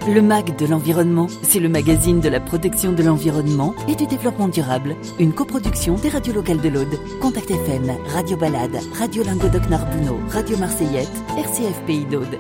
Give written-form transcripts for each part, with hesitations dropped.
Le MAG de l'environnement, c'est le magazine de la protection de l'environnement et du développement durable. Une coproduction des radios locales de l'Aude. Contact FM, Radio Balade, Radio Languedoc-Narbonneau, Radio Marseillette, RCF Pays d'Aude.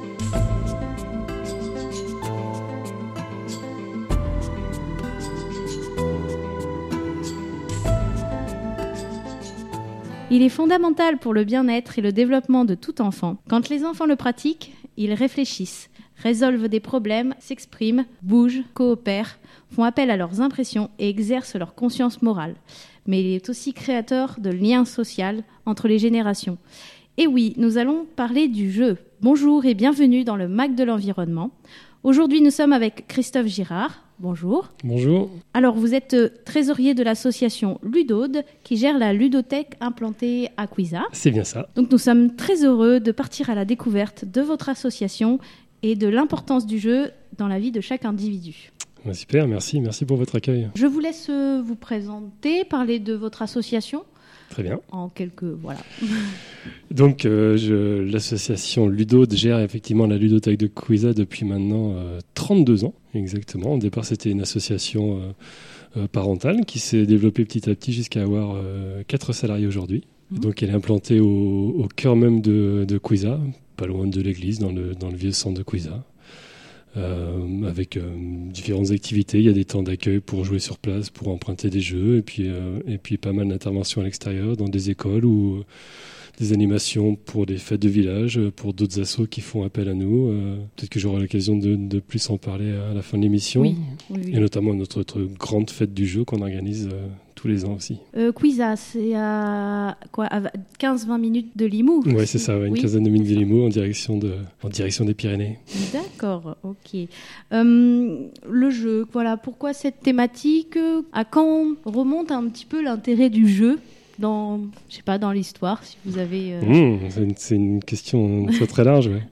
Il est fondamental pour le bien-être et le développement de tout enfant. Quand les enfants le pratiquent, ils réfléchissent, résolvent des problèmes, s'expriment, bougent, coopèrent, font appel à leurs impressions et exercent leur conscience morale. Mais il est aussi créateur de liens sociaux entre les générations. Et oui, nous allons parler du jeu. Bonjour et bienvenue dans le MAG de l'environnement. Aujourd'hui, nous sommes avec Christophe Girard. Bonjour. Bonjour. Alors, vous êtes trésorier de l'association Ludaude qui gère la ludothèque implantée à Cuisa. C'est bien ça. Donc, nous sommes très heureux de partir à la découverte de votre association et de l'importance du jeu dans la vie de chaque individu. Super, merci pour votre accueil. Je vous laisse vous présenter, parler de votre association. Très bien. En quelques... Voilà. Donc, l'association Ludaude gère effectivement la ludothèque de Cuisa depuis maintenant 32 ans, exactement. Au départ, c'était une association parentale qui s'est développée petit à petit jusqu'à avoir 4 salariés aujourd'hui. Donc, elle est implantée au cœur même de Cuisa, pas loin de l'église, dans le vieux centre de Cuisa. Avec différentes activités. Il y a des temps d'accueil pour jouer sur place, pour emprunter des jeux, et puis pas mal d'interventions à l'extérieur, dans des écoles ou des animations pour des fêtes de village, pour d'autres assos qui font appel à nous. Peut-être que j'aurai l'occasion de plus en parler à la fin de l'émission. Oui. Et notamment notre grande fête du jeu qu'on organise tous les ans aussi. Cuisa, c'est à 15-20 minutes de Limoux. Oui, c'est ça, une quinzaine de minutes de Limoux en direction des Pyrénées. D'accord, ok. Le jeu, voilà, pourquoi cette thématique ? À quand remonte un petit peu l'intérêt du jeu dans l'histoire, si vous avez... C'est une question très très large, ouais.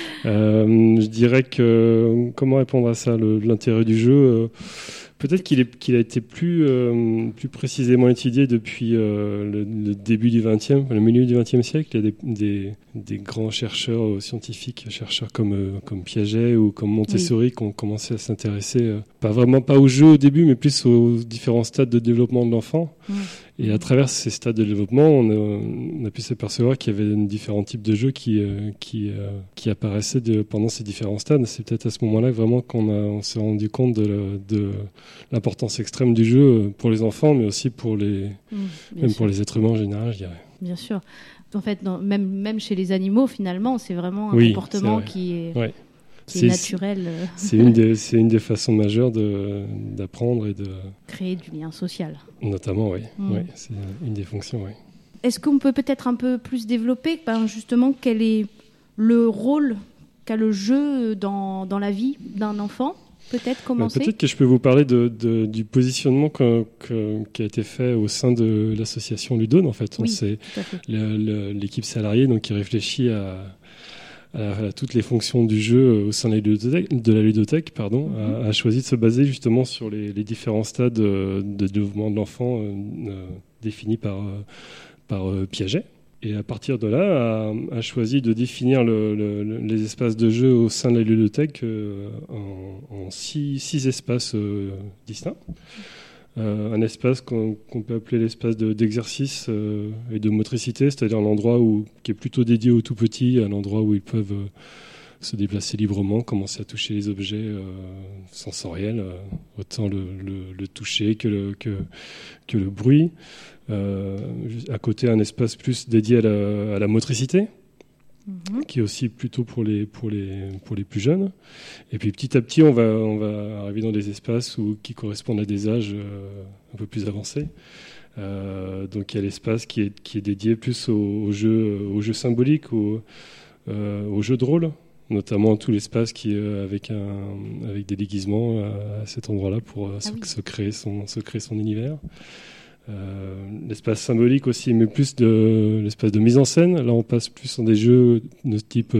Je dirais que, comment répondre à ça, l'intérêt du jeu peut-être qu'il a été plus précisément étudié depuis le début du le milieu du XXe siècle. Il y a des grands chercheurs scientifiques, chercheurs comme Piaget ou comme Montessori qui ont commencé à s'intéresser, pas au jeu au début, mais plus aux différents stades de développement de l'enfant. Et à travers ces stades de développement, on a pu s'apercevoir qu'il y avait différents types de jeux qui apparaissaient pendant ces différents stades. C'est peut-être à ce moment-là vraiment qu'on s'est rendu compte de l'importance extrême du jeu pour les enfants, mais aussi pour les êtres humains en général, je dirais. Bien sûr. En fait, même chez les animaux, finalement, c'est vraiment un comportement qui est... Ouais. C'est naturel. C'est une des façons majeures d'apprendre et de... Créer du lien social. Notamment, oui. C'est une des fonctions, oui. Est-ce qu'on peut peut-être un peu plus développer, justement, quel est le rôle qu'a le jeu dans la vie d'un enfant ? Peut-être commencer. Peut-être que je peux vous parler du positionnement qui a été fait au sein de l'association Ludaude, en fait. C'est l'équipe salariée qui réfléchit à toutes les fonctions du jeu au sein de la ludothèque, a choisi de se baser justement sur les différents stades de développement de l'enfant définis par Piaget. Et à partir de là, a choisi de définir les espaces de jeu au sein de la ludothèque en 6 espaces distincts. Un espace qu'on peut appeler l'espace d'exercice et de motricité, c'est-à-dire l'endroit qui est plutôt dédié aux tout-petits, à l'endroit où ils peuvent se déplacer librement, commencer à toucher les objets sensoriels, autant le toucher que le bruit. À côté, un espace plus dédié à la motricité, qui est aussi plutôt pour les plus jeunes. Et puis petit à petit, on va arriver dans des espaces qui correspondent à des âges un peu plus avancés. Donc il y a l'espace qui est dédié plus aux jeux symboliques, aux jeux de rôle, notamment tout l'espace qui est avec des déguisements à cet endroit-là pour se créer son univers. L'espace symbolique aussi, mais plus de l'espace de mise en scène. Là, on passe plus sur des jeux de type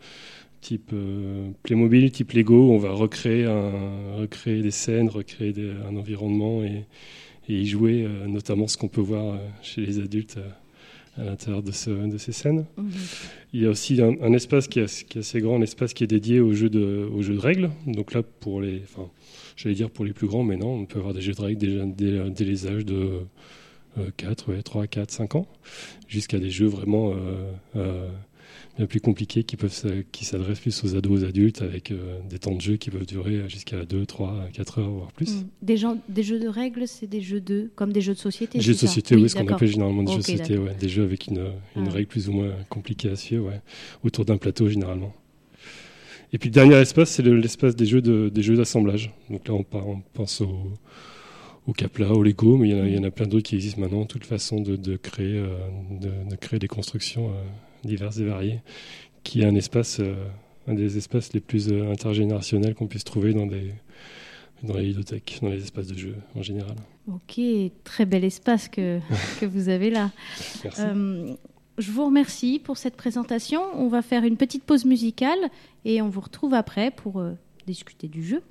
Playmobil, type Lego. On va recréer des scènes, recréer un environnement et y jouer, notamment ce qu'on peut voir chez les adultes à l'intérieur de ces scènes. Il y a aussi un espace qui est assez grand, un espace qui est dédié aux jeux de règles. Donc là, j'allais dire pour les plus grands, mais non, on peut avoir des jeux de règles dès les âges de 3, 4, 5 ans, jusqu'à des jeux vraiment bien plus compliqués qui s'adressent plus aux ados, aux adultes, avec des temps de jeu qui peuvent durer jusqu'à 2, 3, 4 heures, voire plus. Des jeux de règles, c'est des jeux comme des jeux de société? Des jeux de société, oui, ce qu'on appelle généralement des jeux de société, ouais, des jeux avec une règle plus ou moins compliquée à suivre, ouais, autour d'un plateau généralement. Et puis le dernier espace, c'est l'espace des jeux d'assemblage. Donc là, on pense au Capla, au Lego, mais il y en a plein d'autres qui existent maintenant, toute façon de créer des constructions diverses et variées, qui est un des espaces les plus intergénérationnels qu'on puisse trouver dans les ludothèques, dans les espaces de jeu en général. Ok, très bel espace que vous avez là. Merci. Je vous remercie pour cette présentation. On va faire une petite pause musicale et on vous retrouve après pour discuter du jeu.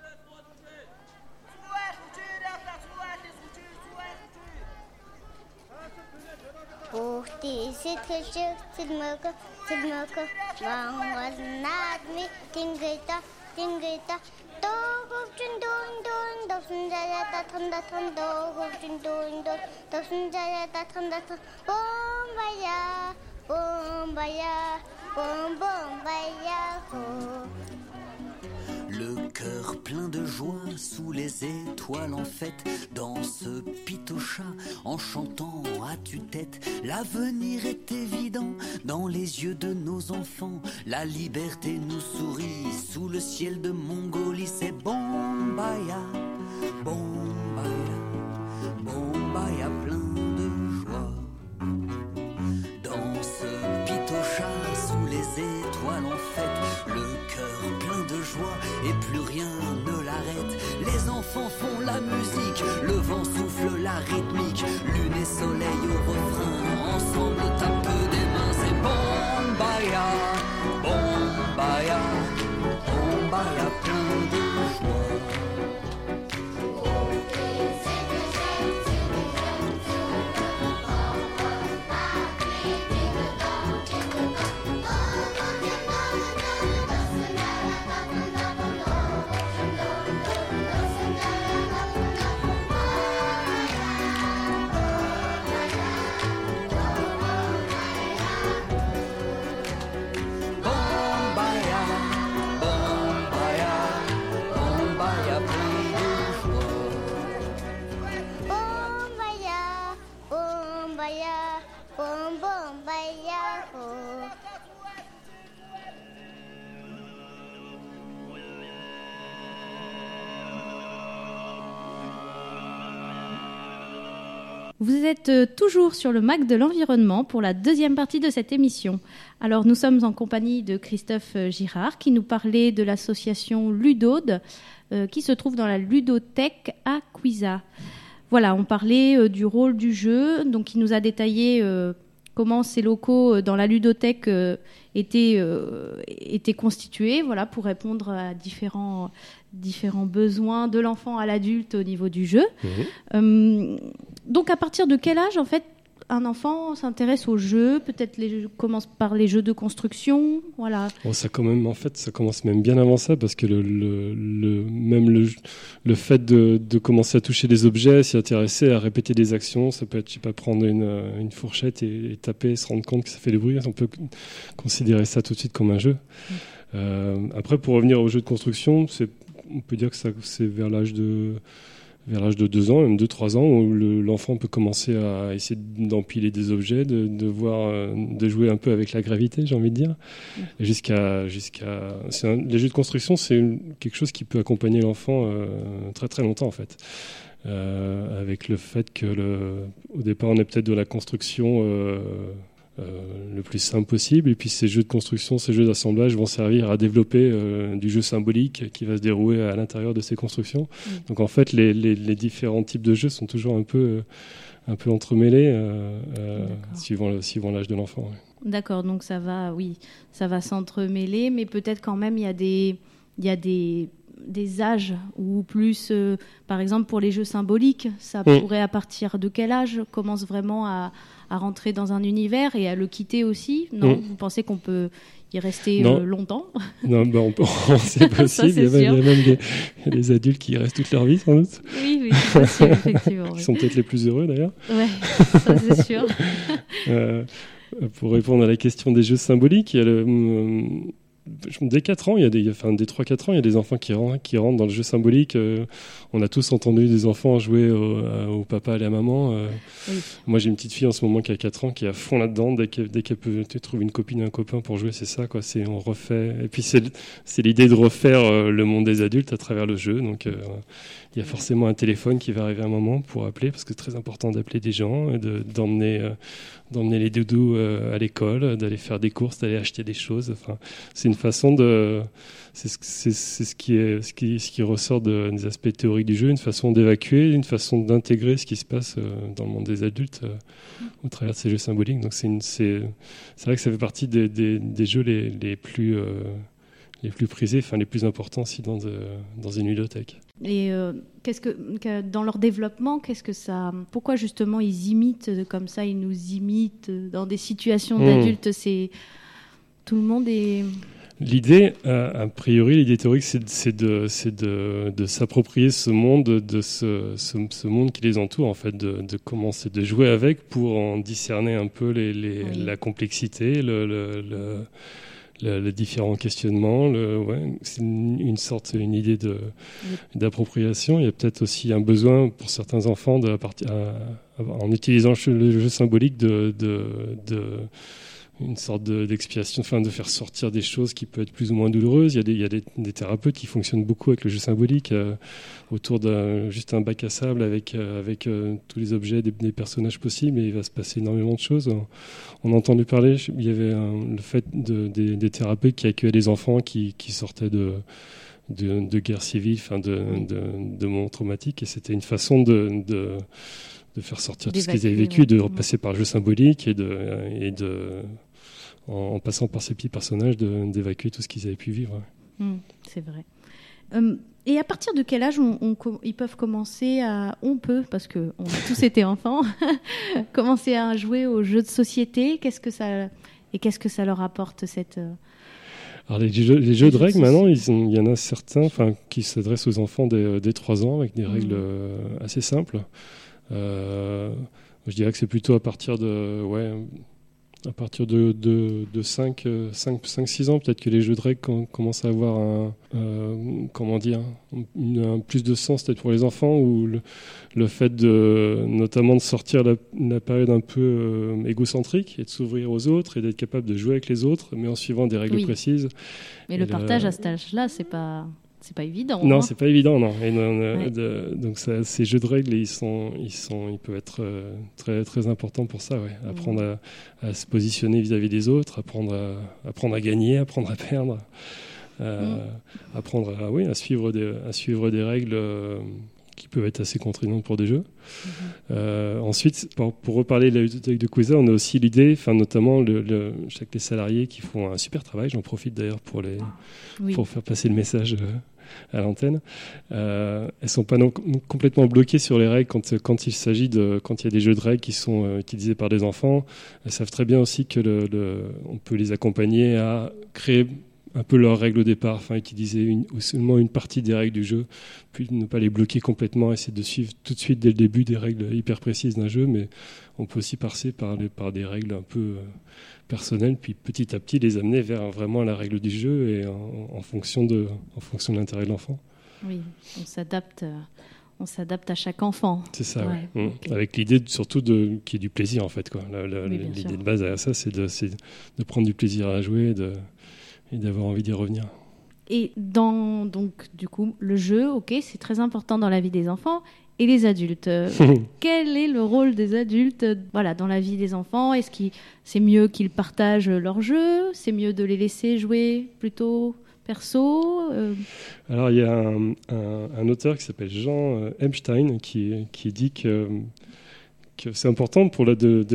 Le cœur plein de joie sous les étoiles en fête, dans ce pitochat en chantant à tue-tête. L'avenir est évident dans les yeux de nos enfants, la liberté nous sourit sous le ciel de Mongolie. C'est Bombaya, Bombaya, Bombaya plein de joie. Dans ce pitochat sous les étoiles en fête, le cœur plein de joie et plus rien ne l'arrête. Les enfants font la musique, le vent souffle la rythmique, lune et soleil au refrain, ensemble tapent des mains. C'est Bombaya, Bombaya, Bombaya plein de joie. Vous êtes toujours sur le MAC de l'environnement pour la deuxième partie de cette émission. Alors nous sommes en compagnie de Christophe Girard qui nous parlait de l'association Ludode qui se trouve dans la ludothèque à Cuisa. Voilà, on parlait du rôle du jeu, donc il nous a détaillé comment ces locaux dans la ludothèque étaient constitués, voilà, pour répondre à différents besoins de l'enfant à l'adulte au niveau du jeu. Donc à partir de quel âge en fait un enfant s'intéresse aux jeux? Peut-être commence par les jeux de construction, voilà. Bon, ça commence même bien avant ça, parce que le fait de commencer à toucher des objets, s'y intéresser, à répéter des actions, ça peut être, je sais pas, prendre une fourchette et taper, et se rendre compte que ça fait du bruit. On peut considérer ça tout de suite comme un jeu. Après, pour revenir aux jeux de construction, on peut dire que c'est vers l'âge de 2 ans, même 2-3 ans, où l'enfant peut commencer à essayer d'empiler des objets, de jouer un peu avec la gravité, j'ai envie de dire. Et les jeux de construction, c'est quelque chose qui peut accompagner l'enfant très très longtemps en fait. Avec le fait que au départ, on est peut-être de la construction le plus simple possible, et puis ces jeux de construction, ces jeux d'assemblage vont servir à développer du jeu symbolique qui va se dérouler à l'intérieur de ces constructions. Donc en fait, les différents types de jeux sont toujours un peu entremêlés suivant l'âge de l'enfant. Ouais. D'accord, donc ça va s'entremêler, mais peut-être quand même il y a des âges ou plus, par exemple pour les jeux symboliques, ça pourrait, à partir de quel âge commence vraiment à à rentrer dans un univers et à le quitter aussi. Non, vous pensez qu'on peut y rester longtemps? Non, c'est possible. Il y a même des adultes qui y restent toute leur vie, sans doute. Oui, c'est possible, effectivement. Ils sont peut-être les plus heureux, d'ailleurs. Oui, ça c'est sûr. Pour répondre à la question des jeux symboliques, il y a dès 4 ans, dès 3-4 ans, il y a des enfants qui rentrent dans le jeu symbolique. On a tous entendu des enfants jouer au papa et à la maman. Oui. Moi, j'ai une petite fille en ce moment qui a 4 ans qui est à fond là-dedans. Dès qu'elle peut trouver une copine ou un copain pour jouer, c'est ça, quoi. On refait. Et puis, c'est l'idée de refaire le monde des adultes à travers le jeu. Donc, il y a forcément un téléphone qui va arriver à un moment pour appeler, parce que c'est très important d'appeler des gens, d'emmener les doudous à l'école, d'aller faire des courses, d'aller acheter des choses. Enfin, c'est une façon de... C'est ce qui ressort des aspects théoriques du jeu, une façon d'évacuer, une façon d'intégrer ce qui se passe dans le monde des adultes au travers de ces jeux symboliques. Donc c'est vrai que ça fait partie des jeux les plus prisés, enfin les plus importants aussi dans une ludothèque. Et dans leur développement, pourquoi justement ils imitent comme ça, ils nous imitent dans des situations d'adultes? Tout le monde est... L'idée, a priori, l'idée théorique, c'est de s'approprier ce monde, de ce monde qui les entoure, en fait, de commencer de jouer avec pour en discerner un peu la complexité, les différents questionnements. C'est une idée d'appropriation. Il y a peut-être aussi un besoin pour certains enfants, en utilisant le jeu symbolique, une sorte d'expiation, de faire sortir des choses qui peuvent être plus ou moins douloureuses. Il y a des thérapeutes qui fonctionnent beaucoup avec le jeu symbolique, autour juste un bac à sable avec tous les objets des personnages possibles, et il va se passer énormément de choses. On a entendu parler, il y avait le fait des thérapeutes qui accueillaient des enfants qui sortaient de guerre civile, de moments traumatiques, et c'était une façon de faire sortir tout ce qu'ils avaient vécu, de repasser par le jeu symbolique en passant par ces petits personnages, d'évacuer tout ce qu'ils avaient pu vivre. C'est vrai. Et à partir de quel âge ils peuvent commencer on peut, parce qu'on a tous été enfants, commencer à jouer aux jeux de société? Qu'est-ce que ça leur apporte cette... Alors les jeux de règles, maintenant, il y en a certains qui s'adressent aux enfants dès 3 ans, avec des règles assez simples. Je dirais que c'est plutôt à partir de 5-6 ans, peut-être que les jeux de règles commencent à avoir un plus de sens peut-être pour les enfants, où le fait notamment de sortir la période un peu égocentrique et de s'ouvrir aux autres et d'être capable de jouer avec les autres, mais en suivant des règles précises. Mais le partage à cet âge-là, c'est pas évident. Non, c'est pas évident, non. Donc ces jeux de règles, ils peuvent être très très importants pour ça. Ouais. Apprendre à se positionner vis-à-vis des autres, apprendre à gagner, apprendre à perdre, apprendre à suivre des règles qui peuvent être assez contraignantes pour des jeux. Ensuite, pour reparler de la ludothèque de Couza, on a aussi l'idée, notamment les salariés qui font un super travail. J'en profite d'ailleurs pour faire passer le message à l'antenne. Elles sont pas complètement bloquées sur les règles quand il y a des jeux de règles qui sont utilisés par des enfants. Elles savent très bien aussi que on peut les accompagner à créer un peu leurs règles au départ, utiliser seulement une partie des règles du jeu, puis ne pas les bloquer complètement, essayer de suivre tout de suite dès le début des règles hyper précises d'un jeu, mais on peut aussi passer par des règles un peu personnelles, puis petit à petit les amener vers vraiment la règle du jeu et en fonction de l'intérêt de l'enfant. Oui, on s'adapte à chaque enfant. C'est ça, ouais. Okay. Avec l'idée surtout qu'il y ait du plaisir en fait, quoi. L'idée de base à ça, c'est de prendre du plaisir à jouer et d'avoir envie d'y revenir. Et donc du coup, le jeu, c'est très important dans la vie des enfants et des adultes. Quel est le rôle des adultes dans la vie des enfants? Est-ce que c'est mieux qu'ils partagent leur jeu? C'est mieux de les laisser jouer plutôt perso? Alors il y a un auteur qui s'appelle Jean Epstein qui dit que c'est important pour l'adulte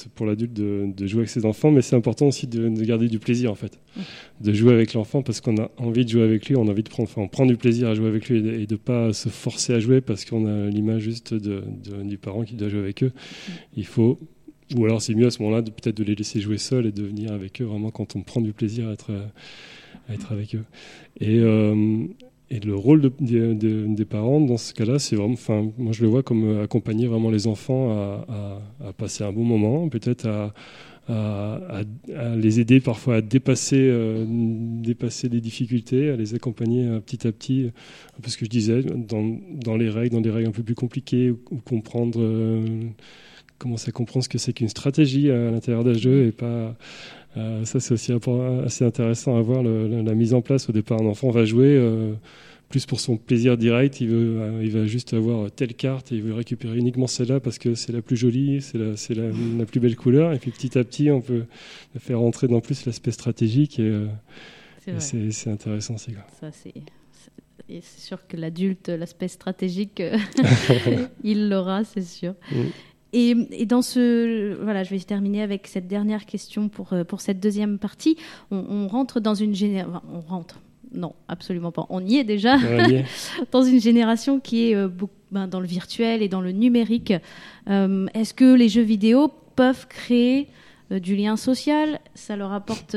de jouer avec ses enfants, mais c'est important aussi de garder du plaisir en fait, de jouer avec l'enfant parce qu'on a envie de jouer avec lui, on a envie on prend du plaisir à jouer avec lui et de pas se forcer à jouer parce qu'on a l'image juste du parent qui doit jouer avec eux. Il faut ou alors c'est mieux à ce moment-là peut-être de les laisser jouer seuls et de venir avec eux vraiment quand on prend du plaisir à être avec eux. Et le rôle des parents dans ce cas-là, c'est vraiment, moi je le vois comme accompagner vraiment les enfants à passer un bon moment, peut-être à les aider parfois à dépasser les difficultés, à les accompagner petit à petit, un peu ce que je disais, dans les règles un peu plus compliquées, ou commencer à comprendre ce que c'est qu'une stratégie à l'intérieur d'un jeu et pas... ça, c'est aussi assez intéressant à voir, la mise en place. Au départ, un enfant va jouer plus pour son plaisir direct. Il va juste avoir telle carte et il veut récupérer uniquement celle-là parce que c'est la plus jolie, c'est la plus belle couleur. Et puis petit à petit, on peut faire rentrer dans plus l'aspect stratégique. Et c'est intéressant. Et c'est sûr que l'adulte, l'aspect stratégique, il l'aura, c'est sûr. Et dans voilà, je vais terminer avec cette dernière question pour cette deuxième partie. On rentre dans une génération... On rentre. Non, absolument pas. On y est déjà. Dans une génération qui est dans le virtuel et dans le numérique. Est-ce que les jeux vidéo peuvent créer du lien social ? Ça leur apporte...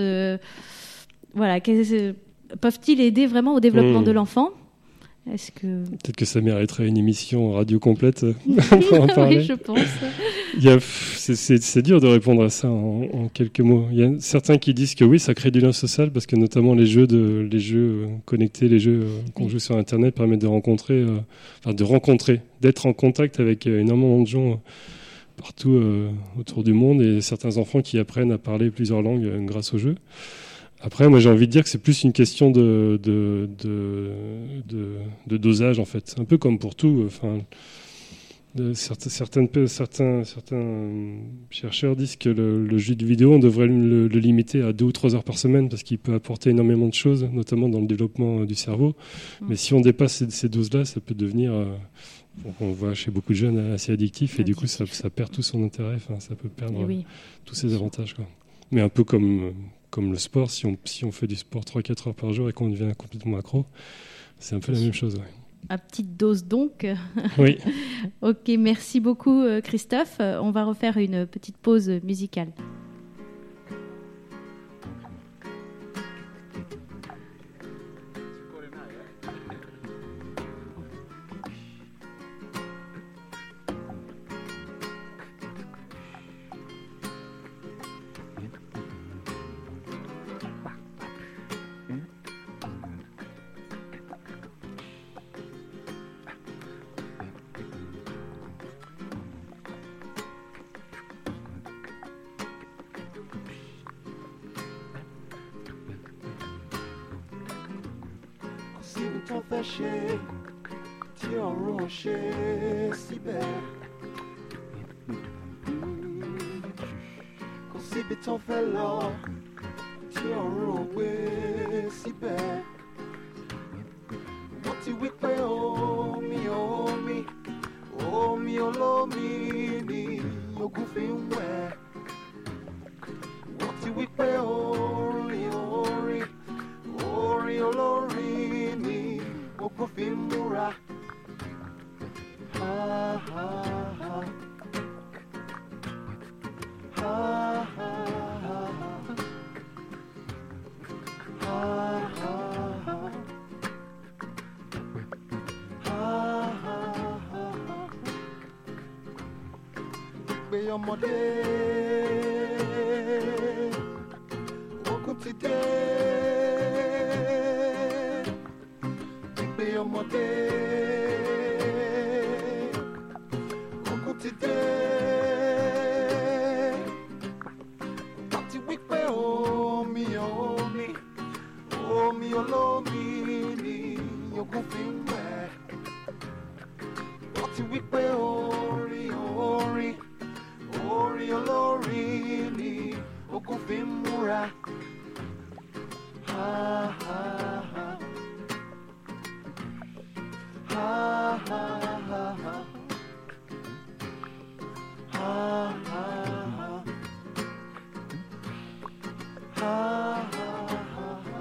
peuvent-ils aider vraiment au développement de l'enfant ? Peut-être que ça mériterait une émission radio complète pour en parler. Oui, je pense. C'est dur de répondre à ça en quelques mots. Il y a certains qui disent que oui, ça crée du lien social parce que notamment les jeux connectés, les jeux qu'on joue sur Internet permettent d'être en contact avec énormément de gens partout autour du monde et certains enfants qui apprennent à parler plusieurs langues grâce aux jeux. Après, moi, j'ai envie de dire que c'est plus une question de dosage, en fait. Un peu comme pour tout. Certains chercheurs disent que le jeu de vidéo, on devrait le limiter à 2 ou 3 heures par semaine parce qu'il peut apporter énormément de choses, notamment dans le développement du cerveau. Mais si on dépasse ces doses-là, ça peut devenir... on voit chez beaucoup de jeunes assez addictif et du coup, ça perd tout son intérêt. Ça peut perdre tous ses avantages, quoi. Mais un peu comme le sport, si on fait du sport 3-4 heures par jour et qu'on devient complètement accro, c'est un peu la même chose. Ouais. À petite dose donc. Oui. Ok, merci beaucoup Christophe. On va refaire une petite pause musicale. Tó fẹ́ ṣe tí ọ̀run ò ṣe síbẹ̀ kò síbi tó fẹ́ lọ tí ọ̀run ò gbé síbẹ̀ wọ́n ti wí pé omi olómi ni ogun fi ń wẹ̀ wọ́n ti wí pé orin olórin ni ogun fi ń múra. Ha ha ha. Ha ha ha. Ha ha ha. Ha ha ha. Gbé ọmọdé ogun ti dé. Ọmọdé ogun ti dé wọ́n ti wí pé omi olómi ni ogun fi ń wẹ̀ wọ́n ti wí pé orin olórin ni ogun fi ń múra. Ha ha ha. Ha ha ha ha. Ha ha ha. Ha ha ha ha.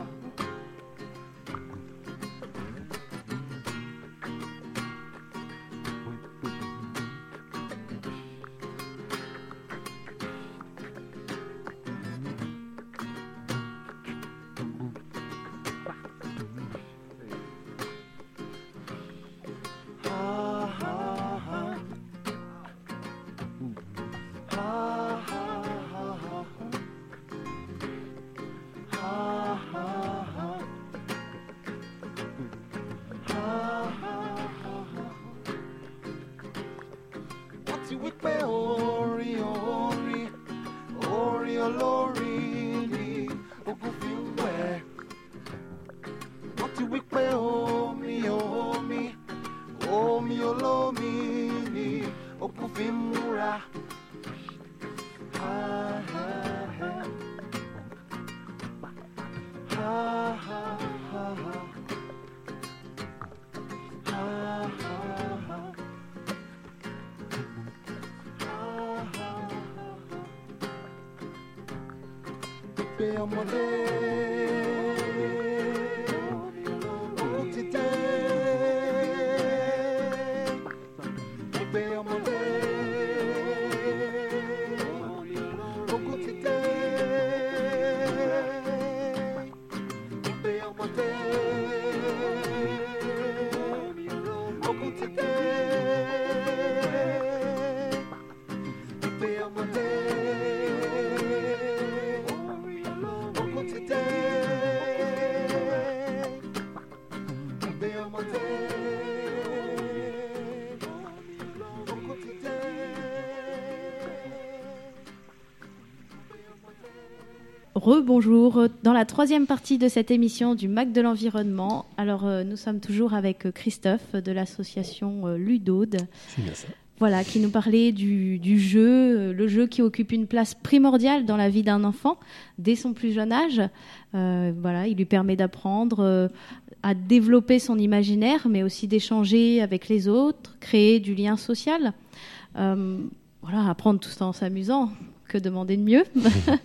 Rebonjour, dans la troisième partie de cette émission du MAC de l'environnement. Alors nous sommes toujours avec Christophe de l'association Ludaude. C'est bien ça. Voilà, qui nous parlait du jeu, le jeu qui occupe une place primordiale dans la vie d'un enfant dès son plus jeune âge. Voilà, il lui permet d'apprendre à développer son imaginaire, mais aussi d'échanger avec les autres, créer du lien social. Voilà, apprendre tout en s'amusant, que demander de mieux.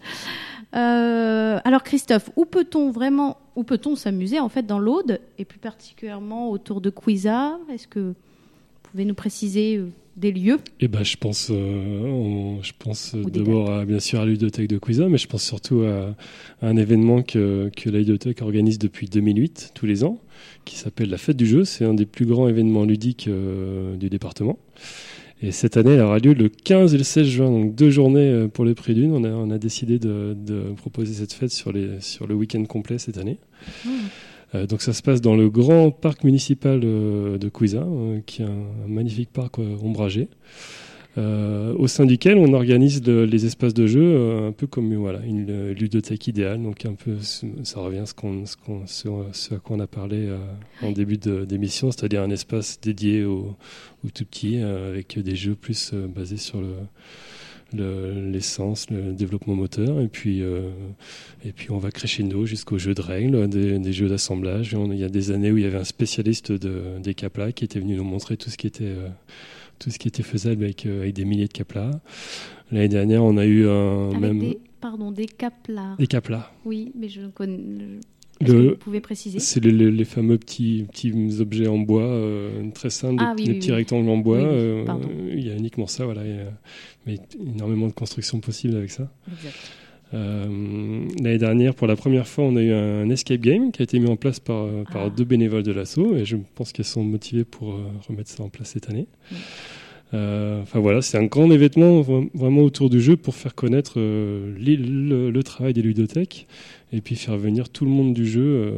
Alors Christophe, où peut-on s'amuser en fait dans l'Aude et plus particulièrement autour de Cuisa? Est-ce que vous pouvez nous préciser des lieux? Je pense d'abord bien sûr à la ludothèque de Cuisa, mais je pense surtout à un événement que la ludothèque organise depuis 2008 tous les ans, qui s'appelle la Fête du Jeu. C'est un des plus grands événements ludiques du département. Et cette année, elle aura lieu le 15 et le 16 juin, donc 2 journées pour le prix d'une. On a décidé de proposer cette fête sur le week-end complet cette année. Donc ça se passe dans le grand parc municipal de Cuisa, qui est un magnifique parc ombragé, au sein duquel on organise les espaces de jeu un peu comme une ludothèque idéale. Donc un peu, ça revient à ce à quoi on a parlé en début d'émission, c'est-à-dire un espace dédié aux tout petits, avec des jeux plus basés sur l'essence, le développement moteur, et puis on va crescendo jusqu'aux jeux de règles, des jeux d'assemblage. Il y a des années où il y avait un spécialiste des caplas qui était venu nous montrer tout ce qui était faisable avec des milliers de caplas. L'année dernière, on a eu des caplas. Des caplas. Oui, mais je ne connais. Est-ce que vous pouvez préciser? C'est les fameux petits objets en bois, très simples, des petits rectangles en bois. Il y a uniquement ça, voilà. Mais énormément de constructions possibles avec ça. Exact. L'année dernière, pour la première fois, on a eu un escape game qui a été mis en place par 2 bénévoles de l'asso, et je pense qu'elles sont motivées pour remettre ça en place cette année. Voilà, c'est un grand événement vraiment autour du jeu pour faire connaître le travail des ludothèques et puis faire venir tout le monde du jeu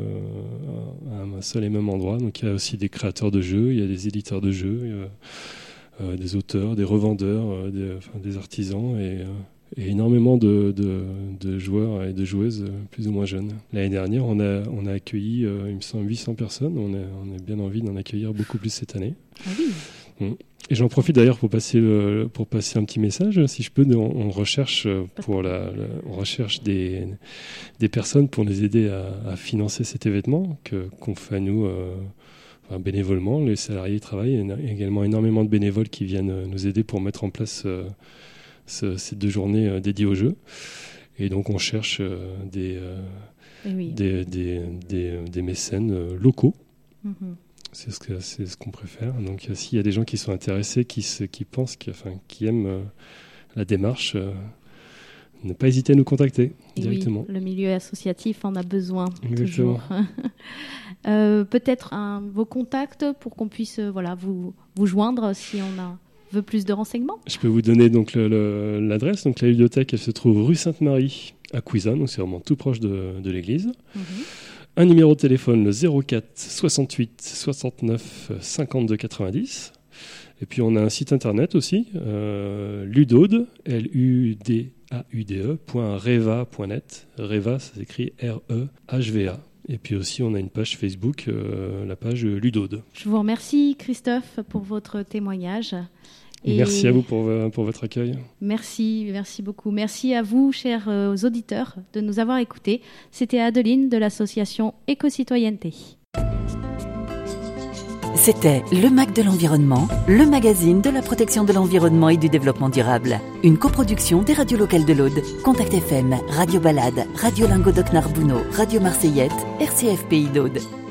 à un seul et même endroit. Donc il y a aussi des créateurs de jeux, il y a des éditeurs de jeux, des auteurs, des revendeurs, des artisans et énormément de joueurs et de joueuses plus ou moins jeunes. L'année dernière, on a accueilli, il me semble, 800 personnes. On a bien envie d'en accueillir beaucoup plus cette année. Ah oui. Et j'en profite d'ailleurs pour passer un petit message, si je peux. On recherche on recherche des personnes pour les aider à financer cet événement qu'on fait à nous bénévolement. Les salariés travaillent, il y a également énormément de bénévoles qui viennent nous aider pour mettre en place ces 2 journées dédiées au jeu. Et donc on cherche des mécènes locaux. Mm-hmm. C'est ce qu'on préfère. Donc s'il y a des gens qui sont intéressés, qui pensent, qui aiment la démarche, ne pas hésiter à nous contacter directement. Oui, le milieu associatif en a besoin. Exactement. Toujours. Peut-être vos contacts pour qu'on puisse vous joindre si on veut plus de renseignements. Je peux vous donner donc l'adresse. Donc la ludothèque, elle se trouve rue Sainte-Marie à Cuisa, donc c'est vraiment tout proche de l'église. Mm-hmm. Un numéro de téléphone, le 04 68 69 52 90. Et puis on a un site internet aussi, ludaude, ludaude.reva.net. Reva, ça s'écrit R-E-H-V-A. Et puis aussi, on a une page Facebook, la page Ludaude. Je vous remercie, Christophe, pour votre témoignage. Et merci à vous pour votre accueil. Merci beaucoup. Merci à vous, chers auditeurs, de nous avoir écoutés. C'était Adeline de l'association Éco-Citoyenneté. C'était le MAG de l'environnement, le magazine de la protection de l'environnement et du développement durable. Une coproduction des radios locales de l'Aude, Contact FM, Radio Balade, Radio Languedoc Narbonneau, Radio Marseillette, RCF Pays d'Aude.